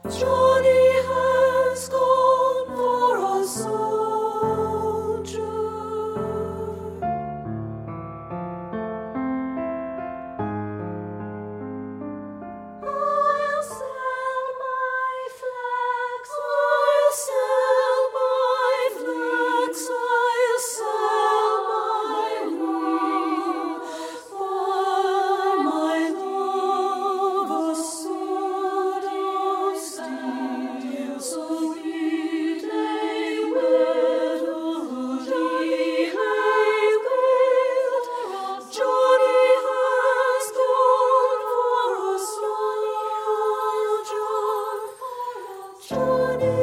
Johnny has gone for a soldier. I'll sell my flax, I'll sell my flax, I'll sell my wool for my love a sword of steel, so sweetly willed, Johnny has gone for a soldier. Johnny